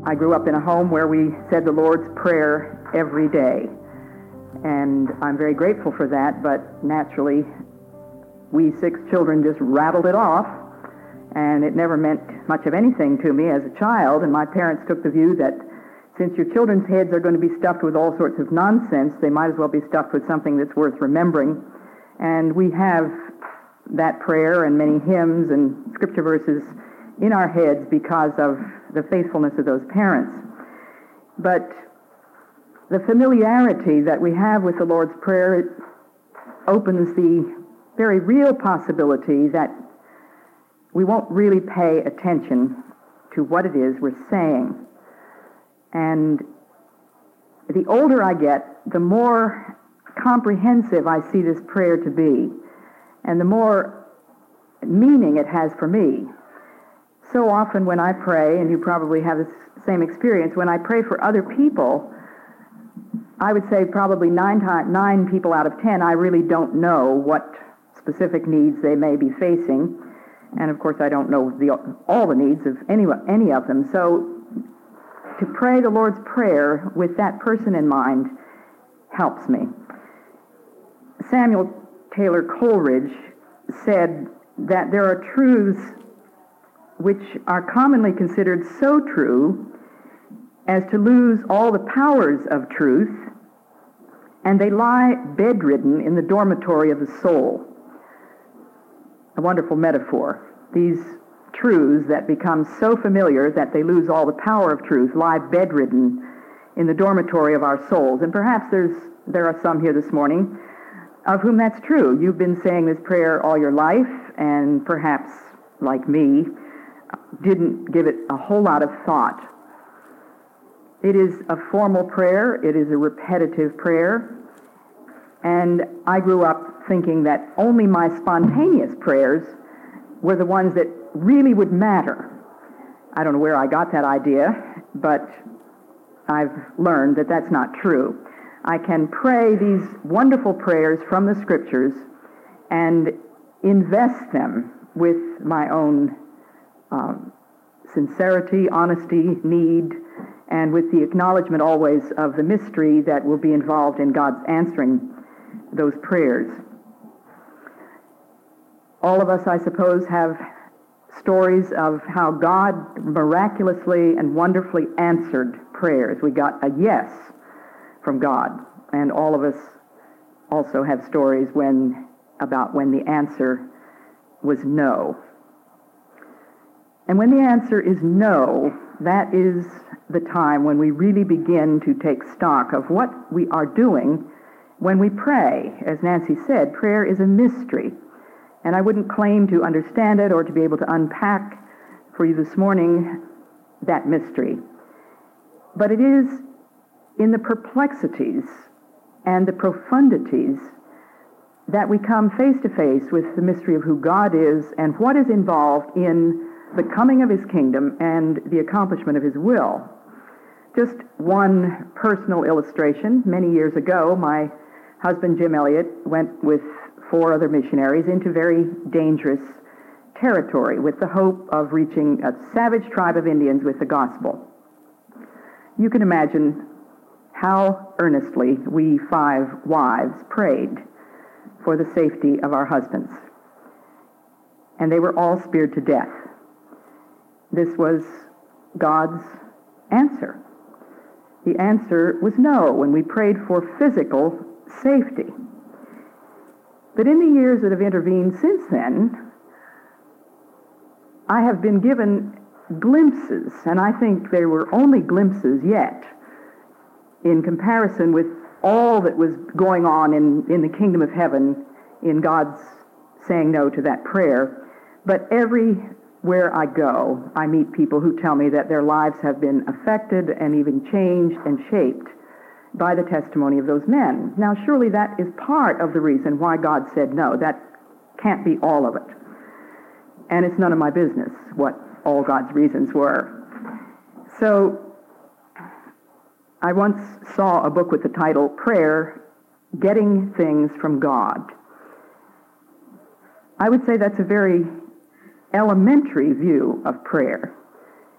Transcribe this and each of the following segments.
I grew up in a home where we said the Lord's Prayer every day, and I'm very grateful for that, but naturally, we 6 children just rattled it off, and it never meant much of anything to me as a child, and my parents took the view that since your children's heads are going to be stuffed with all sorts of nonsense, they might as well be stuffed with something that's worth remembering. And we have that prayer and many hymns and scripture verses in our heads because of the faithfulness of those parents. But the familiarity that we have with the Lord's Prayer opens the very real possibility that we won't really pay attention to what it is we're saying. And the older I get, the more comprehensive I see this prayer to be, and the more meaning it has for me. So often when I pray, and you probably have the same experience, when I pray for other people, I would say probably 9 people out of 10, I really don't know what specific needs they may be facing. And of course, I don't know all the needs of any of them. So to pray the Lord's Prayer with that person in mind helps me. Samuel Taylor Coleridge said that there are truths which are commonly considered so true as to lose all the powers of truth, and they lie bedridden in the dormitory of the soul. A wonderful metaphor. These truths that become so familiar that they lose all the power of truth lie bedridden in the dormitory of our souls. And perhaps there are some here this morning of whom that's true. You've been saying this prayer all your life, and perhaps, like me, didn't give it a whole lot of thought. It is a formal prayer. It is a repetitive prayer. And I grew up thinking that only my spontaneous prayers were the ones that really would matter. I don't know where I got that idea, but I've learned that that's not true. I can pray these wonderful prayers from the Scriptures and invest them with my own sincerity, honesty, need, and with the acknowledgement always of the mystery that will be involved in God's answering those prayers. All of us, I suppose, have stories of how God miraculously and wonderfully answered prayers. We got a yes from God, and all of us also have stories about when the answer was no. And when the answer is no, that is the time when we really begin to take stock of what we are doing when we pray. As Nancy said, prayer is a mystery. And I wouldn't claim to understand it or to be able to unpack for you this morning that mystery. But it is in the perplexities and the profundities that we come face to face with the mystery of who God is and what is involved in the coming of His kingdom and the accomplishment of His will. Just one personal illustration. Many years ago, my husband, Jim Elliott, went with 4 other missionaries into very dangerous territory with the hope of reaching a savage tribe of Indians with the gospel. You can imagine how earnestly we 5 wives prayed for the safety of our husbands. And they were all speared to death. This was God's answer. The answer was no when we prayed for physical safety. But in the years that have intervened since then, I have been given glimpses, and I think they were only glimpses yet, in comparison with all that was going on in the kingdom of heaven, in God's saying no to that prayer. But everywhere I go, I meet people who tell me that their lives have been affected and even changed and shaped by the testimony of those men. Now, surely that is part of the reason why God said no. That can't be all of it. And it's none of my business what all God's reasons were. So, I once saw a book with the title, Prayer, Getting Things from God. I would say that's a very elementary view of prayer.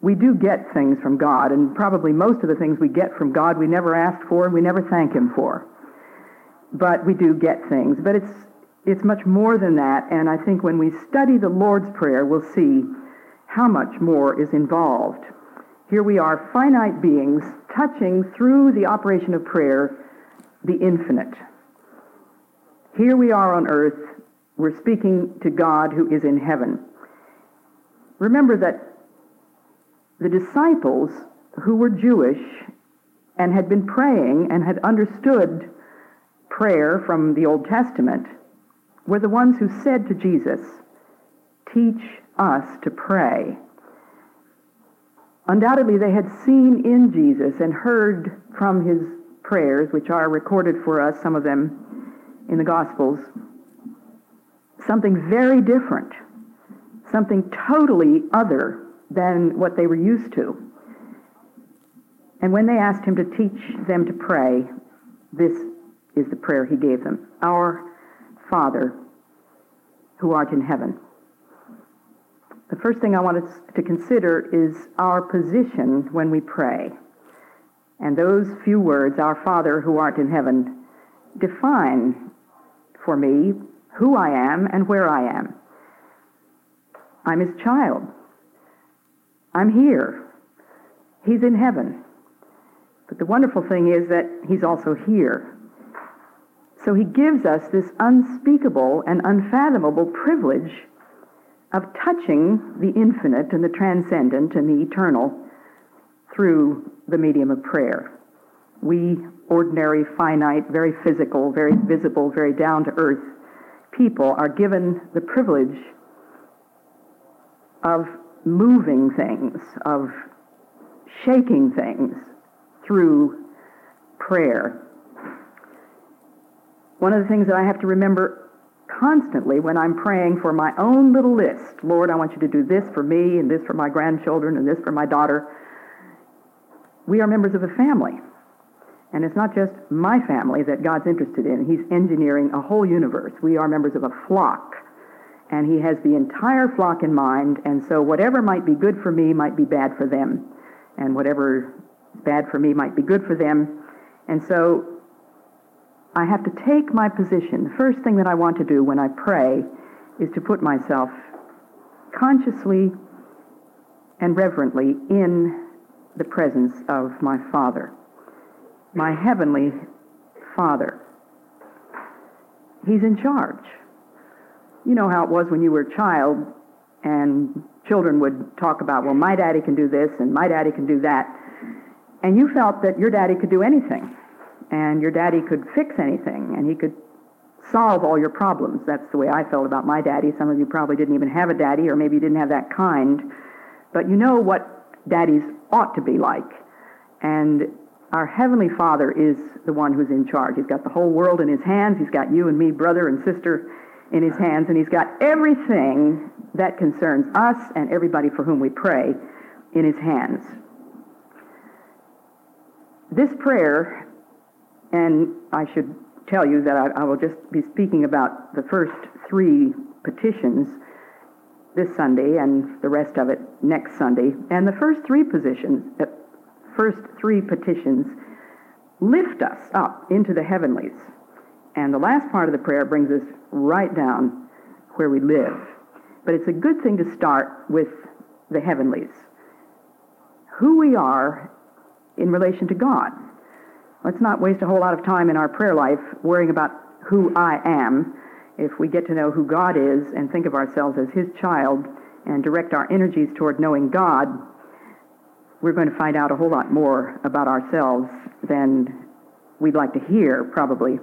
we do get things from God, and probably most of the things we get from God we never asked for and we never thank Him for. But we do get things. But it's much more than that, and I think when we study the Lord's Prayer, we'll see how much more is involved. Here we are, finite beings, touching through the operation of prayer the infinite. Here we are on earth, we're speaking to God who is in heaven. Remember that the disciples who were Jewish and had been praying and had understood prayer from the Old Testament were the ones who said to Jesus, "Teach us to pray." Undoubtedly, they had seen in Jesus and heard from his prayers, which are recorded for us, some of them in the Gospels, something very different, something totally other than what they were used to. And when they asked him to teach them to pray, this is the prayer he gave them. Our Father, who art in heaven. The first thing I want us to consider is our position when we pray. And those few words, our Father, who art in heaven, define for me who I am and where I am. I'm his child. I'm here. He's in heaven. But the wonderful thing is that he's also here. So he gives us this unspeakable and unfathomable privilege of touching the infinite and the transcendent and the eternal through the medium of prayer. We, ordinary, finite, very physical, very visible, very down-to-earth people are given the privilege of moving things, of shaking things through prayer. One of the things that I have to remember constantly when I'm praying for my own little list, Lord, I want you to do this for me and this for my grandchildren and this for my daughter. We are members of a family. And it's not just my family that God's interested in. He's engineering a whole universe. We are members of a flock. And he has the entire flock in mind, and so whatever might be good for me might be bad for them, and whatever is bad for me might be good for them. And so I have to take my position. The first thing that I want to do when I pray is to put myself consciously and reverently in the presence of my Father, my heavenly Father. He's in charge. You know how it was when you were a child and children would talk about, well, my daddy can do this and my daddy can do that. And you felt that your daddy could do anything. And your daddy could fix anything. And he could solve all your problems. That's the way I felt about my daddy. Some of you probably didn't even have a daddy, or maybe you didn't have that kind. But you know what daddies ought to be like. And our Heavenly Father is the one who's in charge. He's got the whole world in his hands. He's got you and me, brother and sister, in his hands, and he's got everything that concerns us and everybody for whom we pray in his hands. This prayer, and I should tell you that I will just be speaking about the first three petitions this Sunday and the rest of it next Sunday, and the first three petitions lift us up into the heavenlies. And the last part of the prayer brings us right down where we live. But it's a good thing to start with the heavenlies. Who we are in relation to God. Let's not waste a whole lot of time in our prayer life worrying about who I am. If we get to know who God is and think of ourselves as his child and direct our energies toward knowing God, we're going to find out a whole lot more about ourselves than we'd like to hear, probably.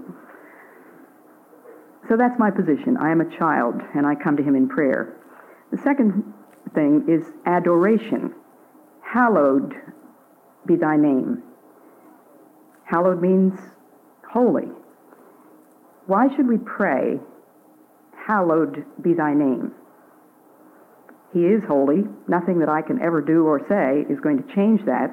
So that's my position. I am a child, and I come to him in prayer. The second thing is adoration. Hallowed be thy name. Hallowed means holy. Why should we pray, hallowed be thy name? He is holy. Nothing that I can ever do or say is going to change that.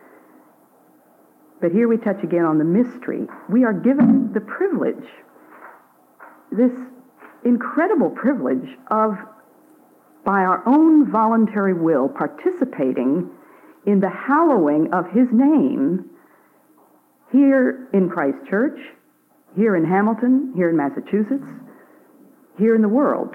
But here we touch again on the mystery. We are given the privilege, this incredible privilege of by our own voluntary will, participating in the hallowing of his name here in Christ Church, here in Hamilton, here in Massachusetts, here in the world.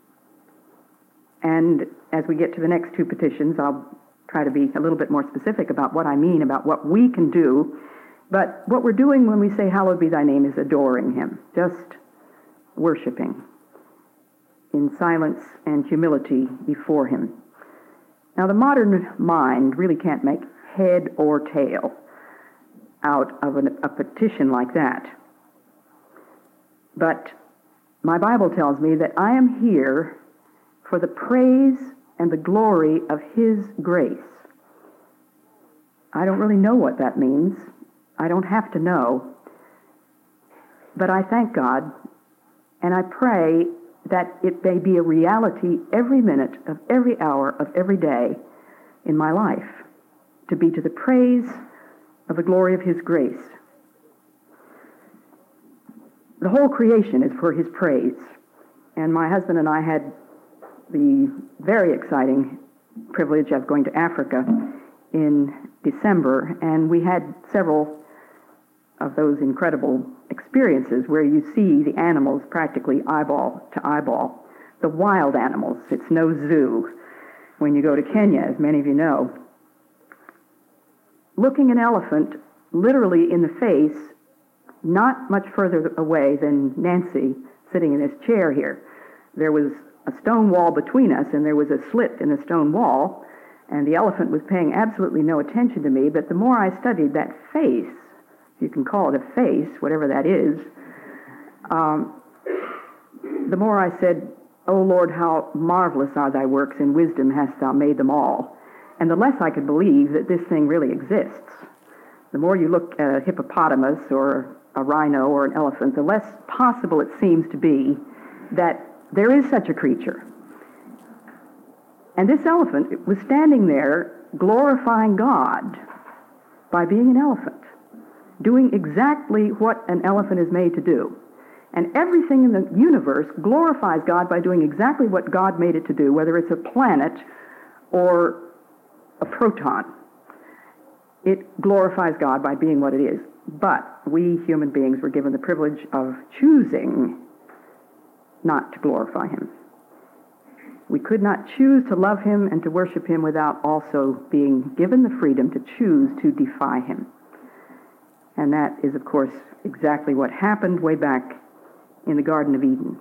And as we get to the next two petitions, I'll try to be a little bit more specific about what I mean, about what we can do. But what we're doing when we say, hallowed be thy name, is adoring him, just worshiping in silence and humility before him. Now, the modern mind really can't make head or tail out of a petition like that. But my Bible tells me that I am here for the praise and the glory of his grace. I don't really know what that means. I don't have to know. But I thank God, and I pray that it may be a reality every minute of every hour of every day in my life, to be to the praise of the glory of his grace. The whole creation is for his praise. And my husband and I had the very exciting privilege of going to Africa in December, and we had several of those incredible experiences where you see the animals practically eyeball to eyeball. The wild animals. It's no zoo when you go to Kenya, as many of you know. Looking an elephant literally in the face, not much further away than Nancy sitting in this chair here. There was a stone wall between us, and there was a slit in the stone wall, and the elephant was paying absolutely no attention to me, but the more I studied that face, if you can call it a face, whatever that is, the more I said, "O Lord, how marvelous are thy works, in wisdom hast thou made them all." And the less I could believe that this thing really exists. The more you look at a hippopotamus or a rhino or an elephant, the less possible it seems to be that there is such a creature. And this elephant was standing there glorifying God by being an elephant, doing exactly what an elephant is made to do. And everything in the universe glorifies God by doing exactly what God made it to do, whether it's a planet or a proton. It glorifies God by being what it is. But we human beings were given the privilege of choosing not to glorify him. We could not choose to love him and to worship him without also being given the freedom to choose to defy him. And that is, of course, exactly what happened way back in the Garden of Eden.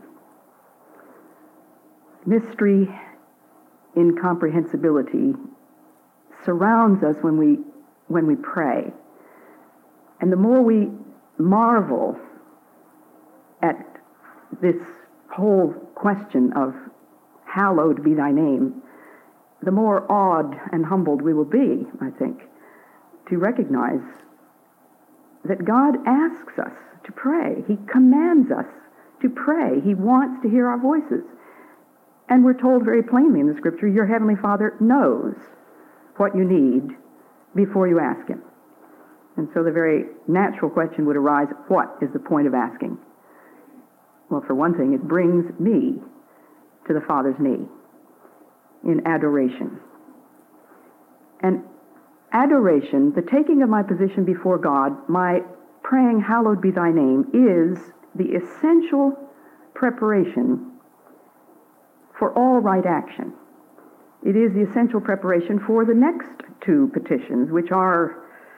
Mystery, incomprehensibility surrounds us when we pray. And the more we marvel at this whole question of hallowed be thy name, the more awed and humbled we will be, I think, to recognize that God asks us to pray. He commands us to pray. He wants to hear our voices. And we're told very plainly in the Scripture, your Heavenly Father knows what you need before you ask him. And so the very natural question would arise, what is the point of asking? Well, for one thing, it brings me to the Father's knee in adoration. And adoration, the taking of my position before God, my praying, hallowed be thy name, is the essential preparation for all right action. It is the essential preparation for the next two petitions, which are,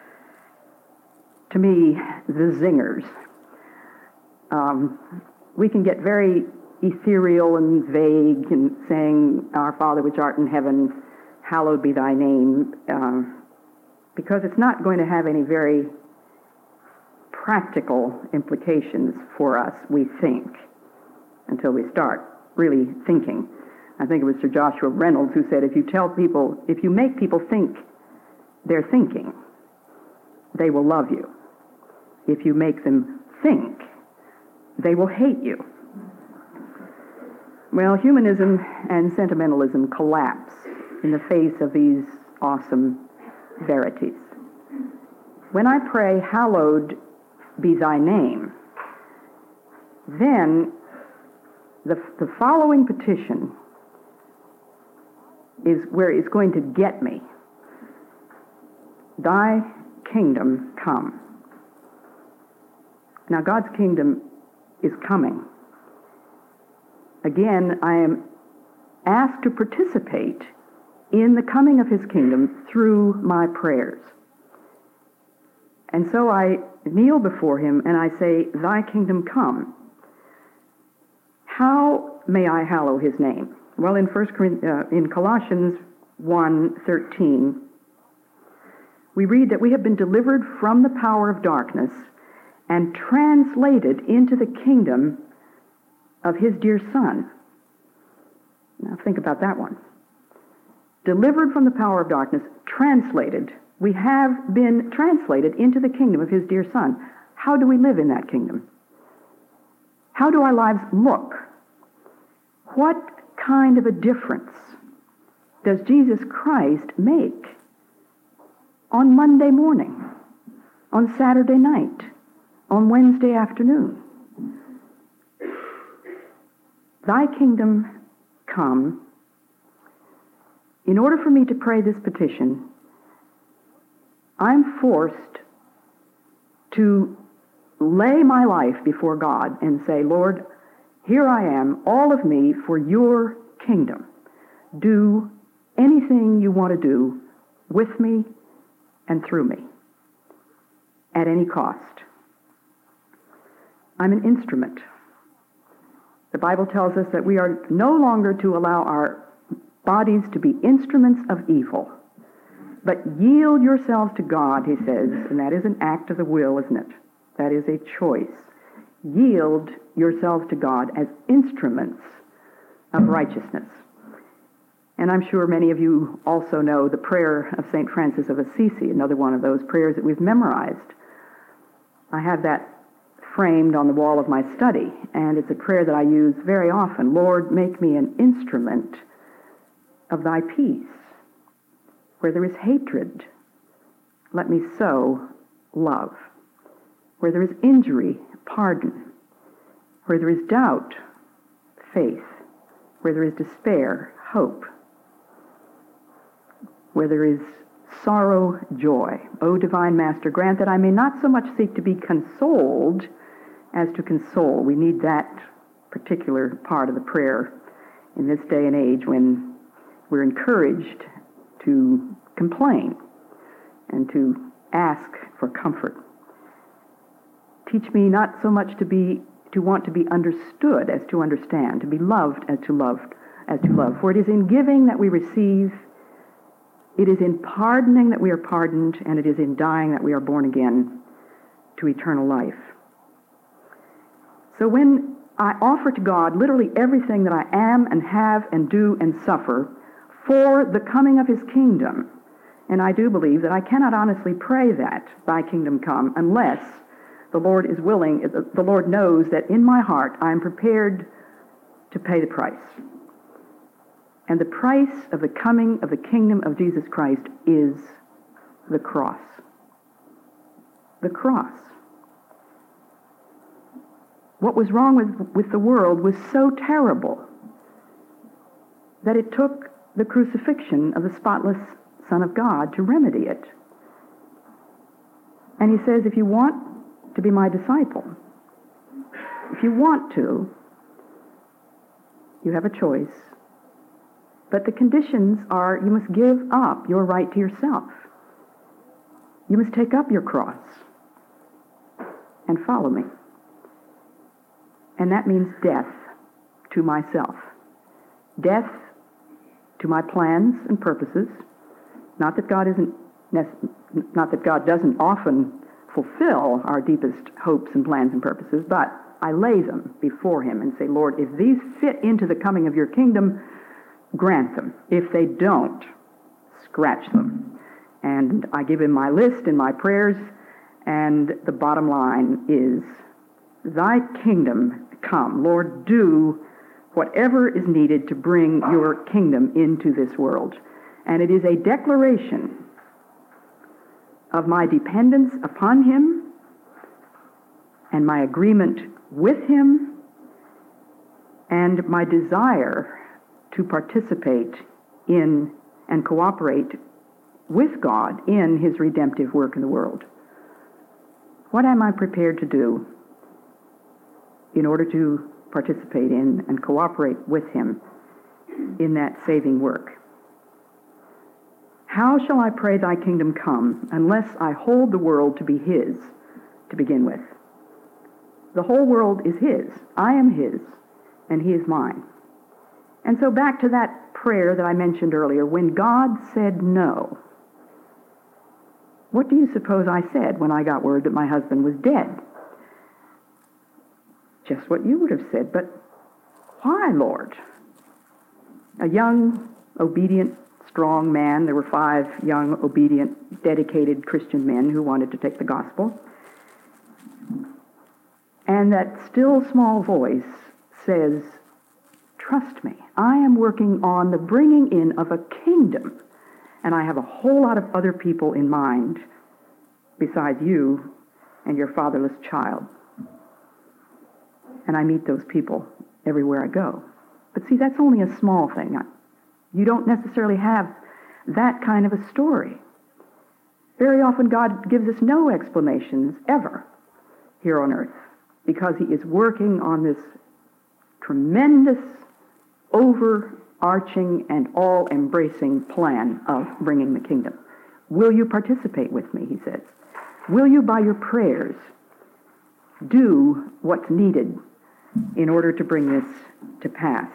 to me, the zingers. We can get very ethereal and vague in saying, Our Father which art in heaven, hallowed be thy name, because it's not going to have any very practical implications for us, we think, until we start really thinking. I think it was Sir Joshua Reynolds who said, if you make people think they're thinking, they will love you. If you make them think, they will hate you. Well, humanism and sentimentalism collapse in the face of these awesome verities. When I pray, hallowed be thy name, then the following petition is where it's going to get me. Thy kingdom come. Now, God's kingdom is coming. Again, I am asked to participate in the coming of his kingdom through my prayers. And so I kneel before him and I say, thy kingdom come. How may I hallow his name? Well, in Colossians 1:13, we read that we have been delivered from the power of darkness and translated into the kingdom of his dear Son. Now think about that one. Delivered from the power of darkness, translated. We have been translated into the kingdom of his dear Son. How do we live in that kingdom? How do our lives look? What kind of a difference does Jesus Christ make on Monday morning, on Saturday night, on Wednesday afternoon? Thy kingdom come. In order for me to pray this petition, I'm forced to lay my life before God and say, Lord, here I am, all of me, for your kingdom. Do anything you want to do with me and through me, at any cost. I'm an instrument. The Bible tells us that we are no longer to allow our bodies to be instruments of evil, but yield yourselves to God, he says, and that is an act of the will, isn't it? That is a choice. Yield yourselves to God as instruments of righteousness. And I'm sure many of you also know the prayer of St. Francis of Assisi, another one of those prayers that we've memorized. I have that framed on the wall of my study, and it's a prayer that I use very often. Lord, make me an instrument of thy peace. Where there is hatred, let me sow love. Where there is injury, pardon. Where there is doubt, faith. Where there is despair, hope. Where there is sorrow, joy. O divine Master, grant that I may not so much seek to be consoled as to console. We need that particular part of the prayer in this day and age when we're encouraged to complain and to ask for comfort. Teach me not so much to want to be understood as to understand, to be loved as to love. For it is in giving that we receive, it is in pardoning that we are pardoned, and it is in dying that we are born again to eternal life. So when I offer to God literally everything that I am and have and do and suffer for the coming of his kingdom, and I do believe that I cannot honestly pray that, thy kingdom come, unless the Lord is willing, the Lord knows that in my heart I am prepared to pay the price. And the price of the coming of the kingdom of Jesus Christ is the cross. The cross. What was wrong with the world was so terrible that it took the crucifixion of the spotless Son of God to remedy it. And he says, if you want to be my disciple, if you want to, you have a choice. But the conditions are, you must give up your right to yourself. You must take up your cross and follow me. And that means death to myself. Death to my plans and purposes. Not that God doesn't often fulfill our deepest hopes and plans and purposes, but I lay them before him and say, Lord, if these fit into the coming of your kingdom, grant them. If they don't, scratch them. And I give him my list and my prayers, and the bottom line is, thy kingdom come. Lord, do whatever is needed to bring your kingdom into this world. And it is a declaration of my dependence upon him and my agreement with him and my desire to participate in and cooperate with God in his redemptive work in the world? What am I prepared to do in order to participate in and cooperate with him in that saving work? How shall I pray thy kingdom come unless I hold the world to be his to begin with? The whole world is his. I am his, and he is mine. And so back to that prayer that I mentioned earlier, when God said no, what do you suppose I said when I got word that my husband was dead? Just what you would have said, but why, Lord? A young, obedient, strong man. There were 5 young, obedient, dedicated Christian men who wanted to take the gospel. And that still small voice says, trust me, I am working on the bringing in of a kingdom, and I have a whole lot of other people in mind besides you and your fatherless child. And I meet those people everywhere I go. But see, that's only a small thing. You don't necessarily have that kind of a story. Very often God gives us no explanations ever here on earth because he is working on this tremendous, overarching, and all-embracing plan of bringing the kingdom. Will you participate with me, he says. Will you, by your prayers, do what's needed in order to bring this to pass?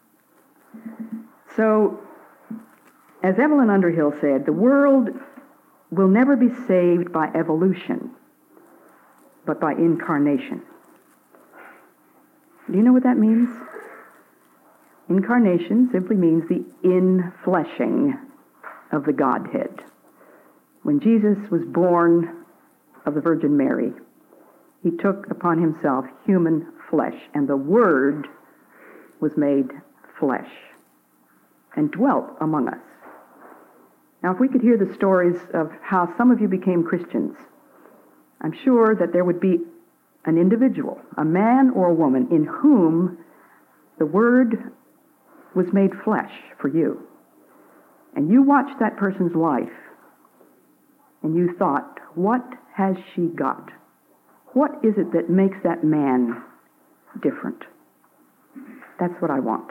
So, as Evelyn Underhill said, the world will never be saved by evolution, but by incarnation. Do you know what that means? Incarnation simply means the infleshing of the Godhead. When Jesus was born of the Virgin Mary, he took upon himself human flesh, and the Word was made flesh and dwelt among us. Now, if we could hear the stories of how some of you became Christians, I'm sure that there would be an individual, a man or a woman, in whom the Word was made flesh for you. And you watched that person's life, and you thought, what has she got? What is it that makes that man different? That's what I want.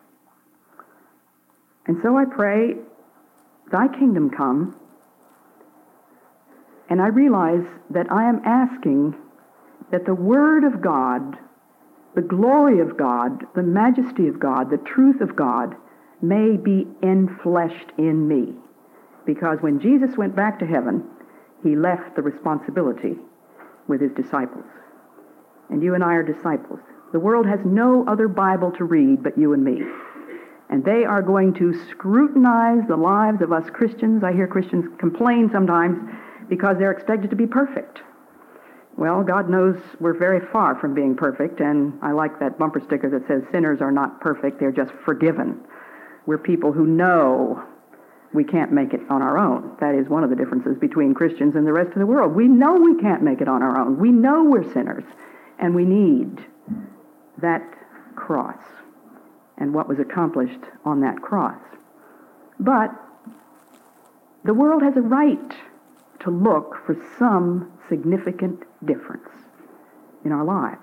And so I pray, thy kingdom come, and I realize that I am asking that the Word of God, the glory of God, the majesty of God, the truth of God may be enfleshed in me. Because when Jesus went back to heaven, he left the responsibility with his disciples. And you and I are disciples. The world has no other Bible to read but you and me. And they are going to scrutinize the lives of us Christians. I hear Christians complain sometimes because they're expected to be perfect. Well, God knows we're very far from being perfect, and I like that bumper sticker that says sinners are not perfect, they're just forgiven. We're people who know we can't make it on our own. That is one of the differences between Christians and the rest of the world. We know we can't make it on our own. We know we're sinners, and we need that cross and what was accomplished on that cross. But the world has a right to look for some significant difference in our lives.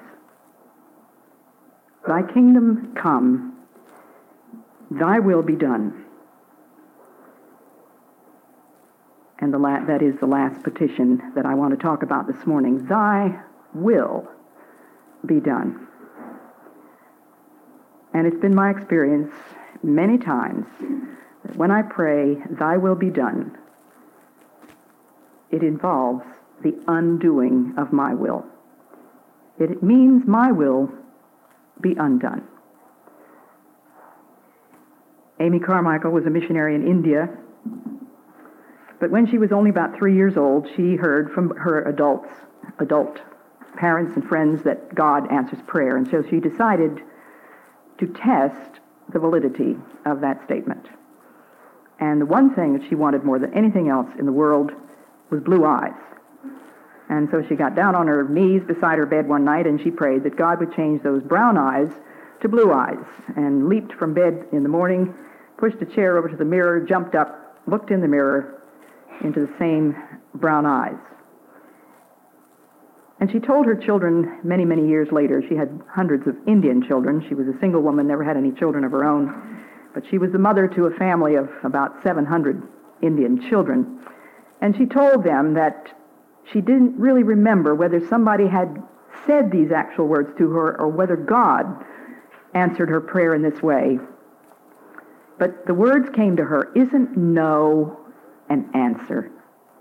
Thy kingdom come, thy will be done. And that is the last petition that I want to talk about this morning. Thy will be done. And it's been my experience many times that when I pray, thy will be done, it involves the undoing of my will. It means my will be undone. Amy Carmichael was a missionary in India, but when she was only about 3 years old, she heard from her adult parents and friends that God answers prayer, and so she decided to test the validity of that statement. And the one thing that she wanted more than anything else in the world was blue eyes. And so she got down on her knees beside her bed one night and she prayed that God would change those brown eyes to blue eyes, and leaped from bed in the morning pushed a chair over to the mirror, jumped up, looked in the mirror into the same brown eyes. And she told her children many, many years later, she had hundreds of Indian children. She was a single woman, never had any children of her own. But she was the mother to a family of about 700 Indian children. And she told them that she didn't really remember whether somebody had said these actual words to her or whether God answered her prayer in this way. But the words came to her, "Isn't no an answer?"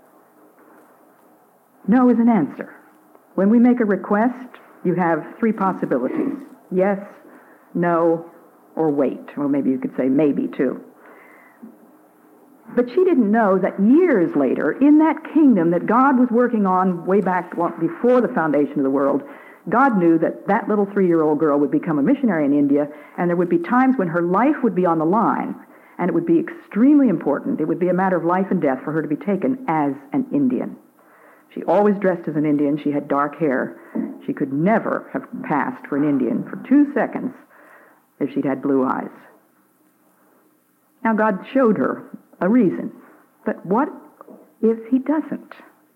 No is an answer. When we make a request, you have three possibilities: yes, no, or wait. Well, maybe you could say maybe too. But she didn't know that years later, in that kingdom that God was working on way back before the foundation of the world, God knew that that little 3-year-old girl would become a missionary in India, and there would be times when her life would be on the line, and it would be extremely important. It would be a matter of life and death for her to be taken as an Indian. She always dressed as an Indian. She had dark hair. She could never have passed for an Indian for 2 seconds if she'd had blue eyes. Now God showed her a reason. But what if he doesn't?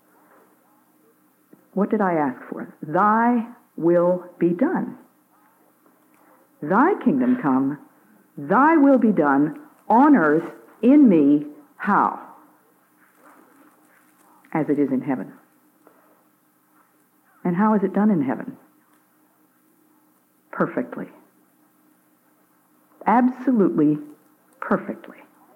What did I ask for? Thy will be done. Thy kingdom come, thy will be done on earth in me. How? As it is in heaven. And how is it done in heaven? Perfectly. Absolutely perfectly.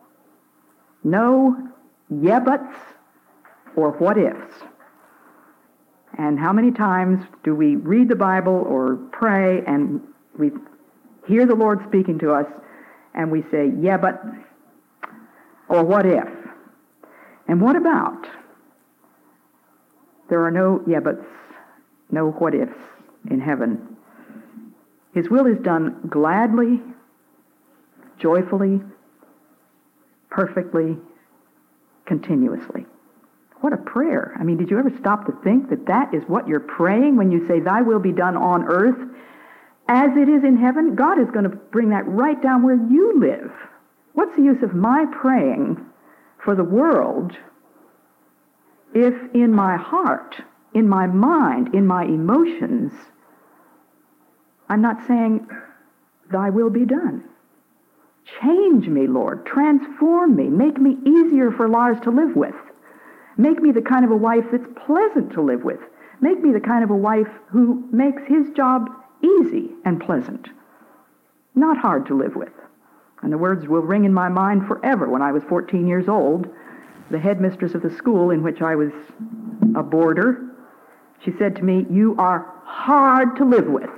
No yeah buts or what ifs. And how many times do we read the Bible or pray and we hear the Lord speaking to us and we say, yeah, but, or what if? And what about? There are no yeah buts, no what ifs in heaven. His will is done gladly, joyfully, perfectly, continuously. What a prayer. I mean, did you ever stop to think that that is what you're praying when you say, thy will be done on earth as it is in heaven? God is going to bring that right down where you live. What's the use of my praying for the world if in my heart, in my mind, in my emotions, I'm not saying, thy will be done? Change me, Lord. Transform me. Make me easier for Lars to live with. Make me the kind of a wife that's pleasant to live with. Make me the kind of a wife who makes his job easy and pleasant, not hard to live with. And the words will ring in my mind forever. When I was 14 years old, the headmistress of the school in which I was a boarder, she said to me, "You are hard to live with."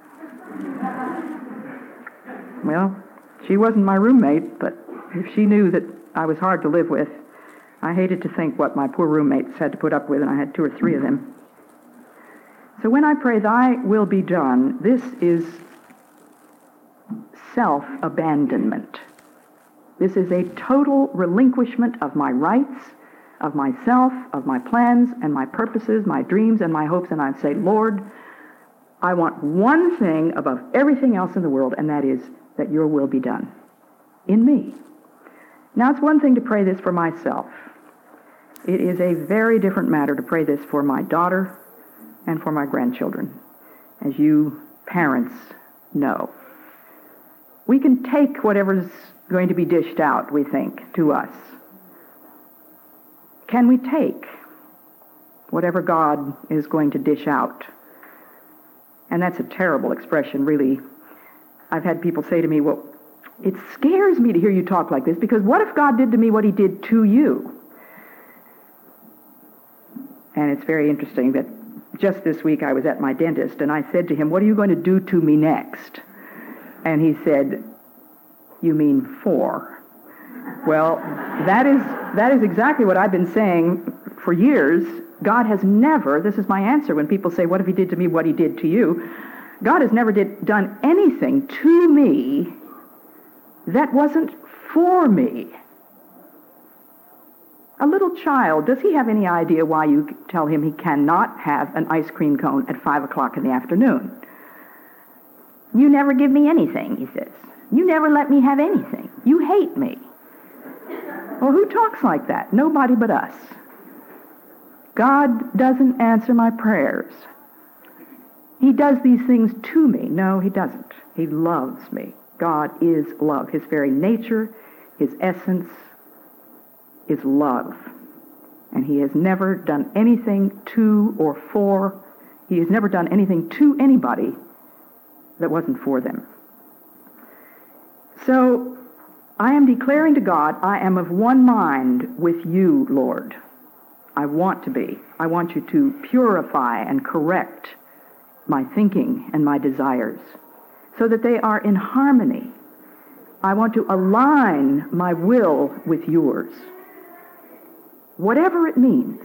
Well, she wasn't my roommate, but if she knew that I was hard to live with, I hated to think what my poor roommates had to put up with, and I had 2 or 3 of them. So when I pray, thy will be done, this is self-abandonment. This is a total relinquishment of my rights, of myself, of my plans and my purposes, my dreams and my hopes, and I say, Lord, I want one thing above everything else in the world, and that is that your will be done in me. Now, it's one thing to pray this for myself. It is a very different matter to pray this for my daughter and for my grandchildren, as you parents know. We can take whatever's going to be dished out, we think, to us. Can we take whatever God is going to dish out? And that's a terrible expression, really. I've had people say to me, well, it scares me to hear you talk like this, because what if God did to me what he did to you? And it's very interesting that just this week I was at my dentist, and I said to him, what are you going to do to me next? And he said, you mean for? Well, that is exactly what I've been saying for years. God has never, this is my answer when people say, what if he did to me what he did to you? God has never done anything to me that wasn't for me. A little child, does he have any idea why you tell him he cannot have an ice cream cone at 5 o'clock in the afternoon? You never give me anything, he says. You never let me have anything. You hate me. Well, who talks like that? Nobody but us. God doesn't answer my prayers. He does these things to me. No, he doesn't. He loves me. God is love. His very nature, his essence is love. And he has never done anything to or for, he has never done anything to anybody that wasn't for them. So I am declaring to God, I am of one mind with you, Lord. I want to be. I want you to purify and correct my thinking and my desires so that they are in harmony. I want to align my will with yours, whatever it means.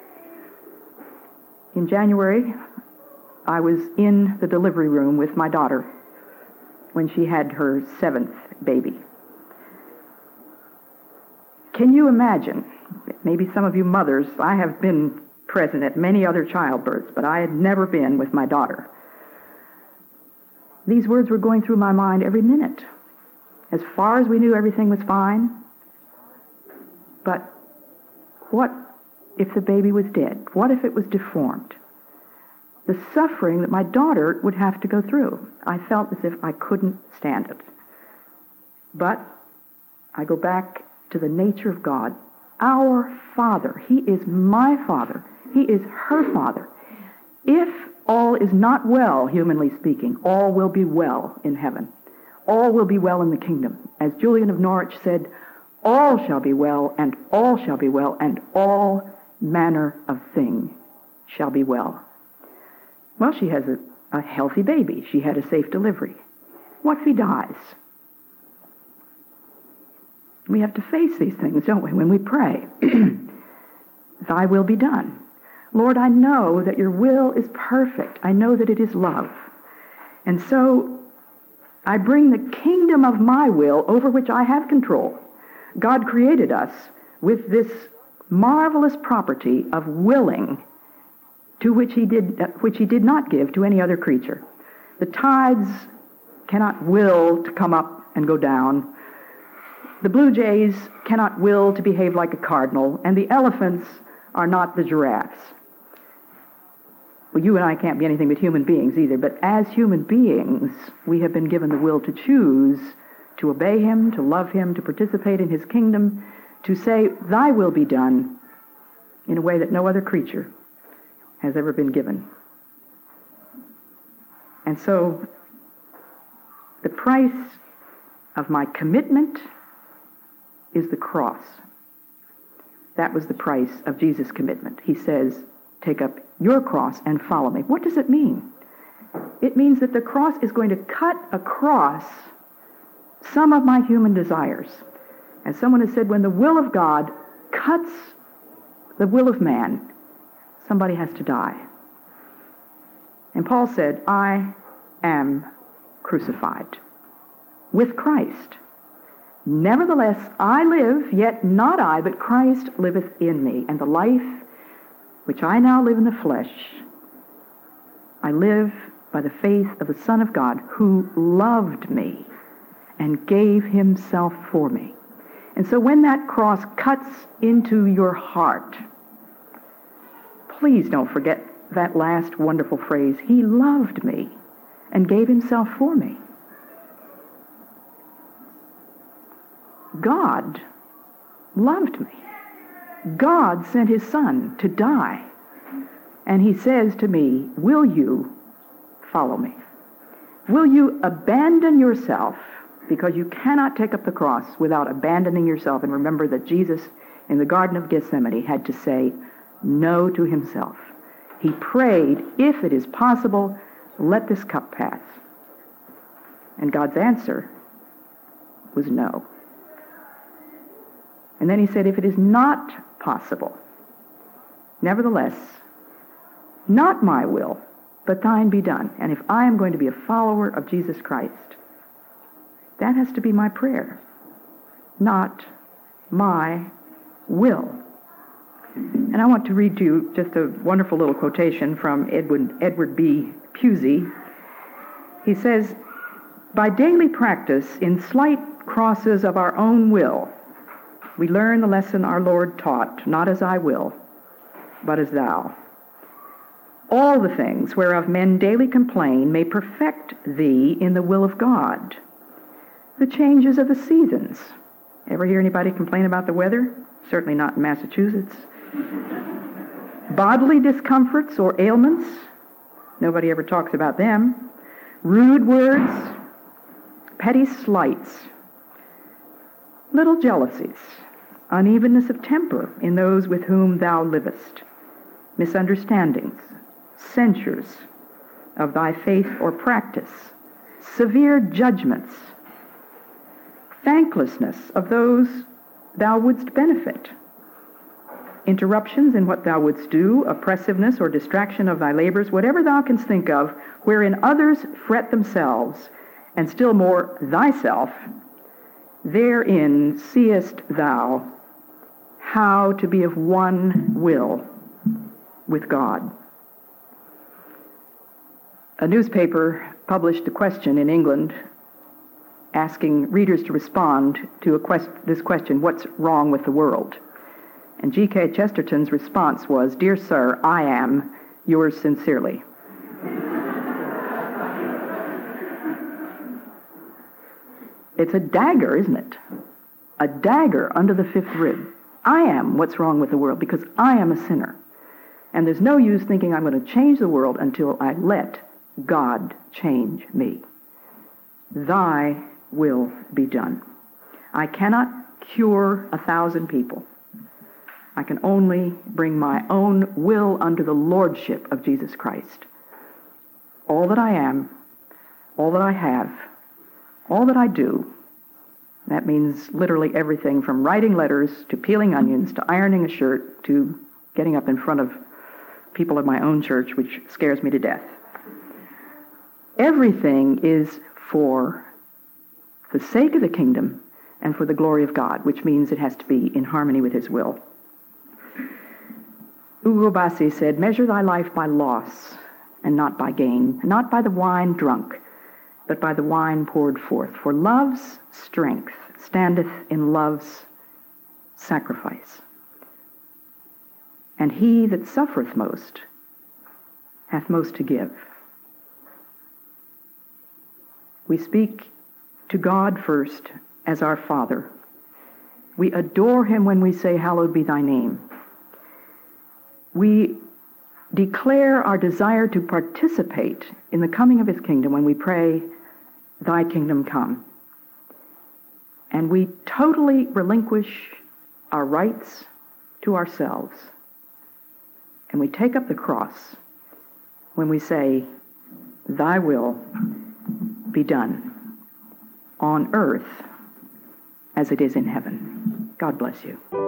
In January, I was in the delivery room with my daughter when she had her 7th baby. Can you imagine? Maybe some of you mothers, I have been present at many other childbirths, but I had never been with my daughter. These words were going through my mind every minute. As far as we knew, everything was fine. But what if the baby was dead? What if it was deformed? The suffering that my daughter would have to go through. I felt as if I couldn't stand it. But I go back to the nature of God. Our Father. He is my Father. He is her Father. If all is not well, humanly speaking, all will be well in heaven. All will be well in the kingdom. As Julian of Norwich said, all shall be well, and all shall be well, and all manner of thing shall be well. Well, she has a healthy baby. She had a safe delivery. What if he dies? We have to face these things, don't we, when we pray. Thy will be done. Lord, I know that your will is perfect. I know that it is love. And so I bring the kingdom of my will over which I have control. God created us with this marvelous property of willing, to which he did not give to any other creature. The tides cannot will to come up and go down. The blue jays cannot will to behave like a cardinal, and the elephants are not the giraffes. Well, you and I can't be anything but human beings either, but as human beings, we have been given the will to choose to obey him, to love him, to participate in his kingdom, to say, thy will be done, in a way that no other creature has ever been given. And so, the price of my commitment is the cross. That was the price of Jesus' commitment. He says, take up your cross and follow me. What does it mean? It means that the cross is going to cut across some of my human desires. As someone has said, when the will of God cuts the will of man, somebody has to die. And Paul said, I am crucified with Christ. Nevertheless, I live, yet not I, but Christ liveth in me. And the life which I now live in the flesh, I live by the faith of the Son of God, who loved me and gave himself for me. And so when that cross cuts into your heart, please don't forget that last wonderful phrase, he loved me and gave himself for me. God loved me. God sent his Son to die. And he says to me, will you follow me? Will you abandon yourself? Because you cannot take up the cross without abandoning yourself. And remember that Jesus in the Garden of Gethsemane had to say no to himself. He prayed, if it is possible, let this cup pass. And God's answer was no. And then he said, if it is not possible, nevertheless, not my will, but thine be done. And if I am going to be a follower of Jesus Christ, that has to be my prayer, not my will. And I want to read to you just a wonderful little quotation from Edward B. Pusey. He says, By daily practice in slight crosses of our own will, we learn the lesson our Lord taught, not as I will, but as thou. All the things whereof men daily complain may perfect thee in the will of God. The changes of the seasons. Ever hear anybody complain about the weather? Certainly not in Massachusetts. Bodily discomforts or ailments. Nobody ever talks about them. Rude words. Petty slights. Little jealousies. Unevenness of temper in those with whom thou livest. Misunderstandings. Censures of thy faith or practice. Severe judgments. Thanklessness of those thou wouldst benefit. Interruptions in what thou wouldst do, oppressiveness or distraction of thy labors, whatever thou canst think of, wherein others fret themselves, and still more thyself, therein seest thou how to be of one will with God. A newspaper published a question in England asking readers to respond to this question, what's wrong with the world? And G.K. Chesterton's response was, "Dear sir, I am yours sincerely." It's a dagger, isn't it? A dagger under the fifth rib. I am what's wrong with the world because I am a sinner. And there's no use thinking I'm going to change the world until I let God change me. Thy will be done. I cannot cure 1,000 people. I can only bring my own will under the lordship of Jesus Christ. All that I am, all that I have, all that I do, that means literally everything from writing letters to peeling onions to ironing a shirt to getting up in front of people of my own church, which scares me to death. Everything is for the sake of the kingdom and for the glory of God, which means it has to be in harmony with his will. Ugo Bassi said, "Measure thy life by loss and not by gain, not by the wine drunk, but by the wine poured forth. For love's strength standeth in love's sacrifice. And he that suffereth most hath most to give." We speak to God first as our Father. We adore him when we say, "Hallowed be thy name." We declare our desire to participate in the coming of his kingdom when we pray, "Thy kingdom come." And we totally relinquish our rights to ourselves. And we take up the cross when we say, "Thy will be done on earth as it is in heaven." God bless you.